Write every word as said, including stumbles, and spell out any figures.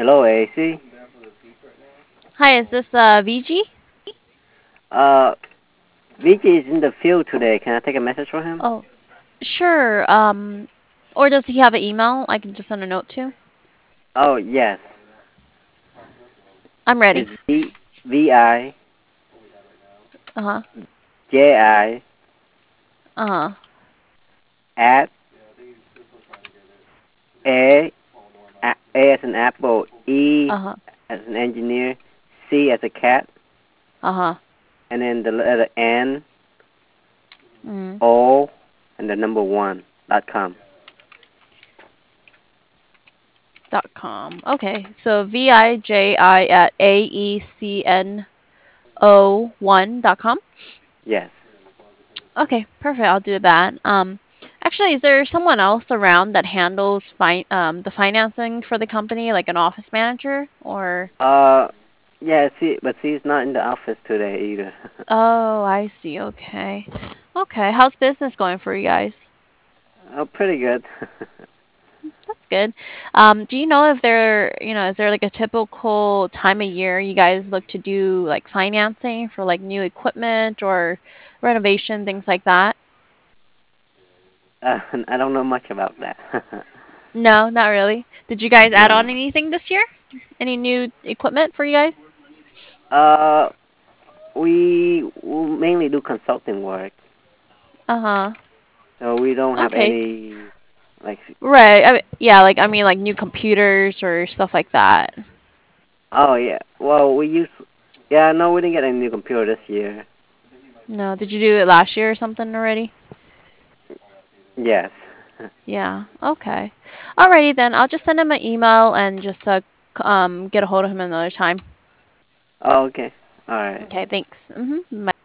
Hello, A C. Hi, is this uh V G? Uh, V J is in the field today. Can I take a message for him? Oh, sure. Um, or does he have an email I can just send a note to? Oh, yes. I'm ready. It's V V I Uh-huh. J I Uh-huh. at A A as an apple, E Uh-huh. as an engineer, C as a cat, Uh-huh. and then the letter N Mm. O and the number one dot com. Dot com. Okay. So V I J I at A E C N O one dot com. Yes. Okay, perfect. I'll do that. Um, actually, is there someone else around that handles fi um the financing for the company, like an office manager or? Uh, yeah. See, but she's not in the office today either. Oh, I see. Okay. Okay. How's business going for you guys? Oh, pretty good. That's good. Um, do you know if there, you know, is there like a typical time of year you guys look to do like financing for like new equipment or renovation, things like that? uh, I don't know much about that. No, not really. Did you guys add on No. anything this year? Any new equipment for you guys? Uh, we mainly do consulting work, Uh-huh. so we don't have Okay. any like. Right. I mean, yeah, like I mean like new computers or stuff like that. Oh yeah. Well, we use. Yeah, no, we didn't get any new computer this year. No, did you do it last year or something already? Yes. Yeah. Okay. Alrighty then. I'll just send him an email and just uh, c- um get a hold of him another time. Oh, okay. All right. Okay, thanks. Mm-hmm.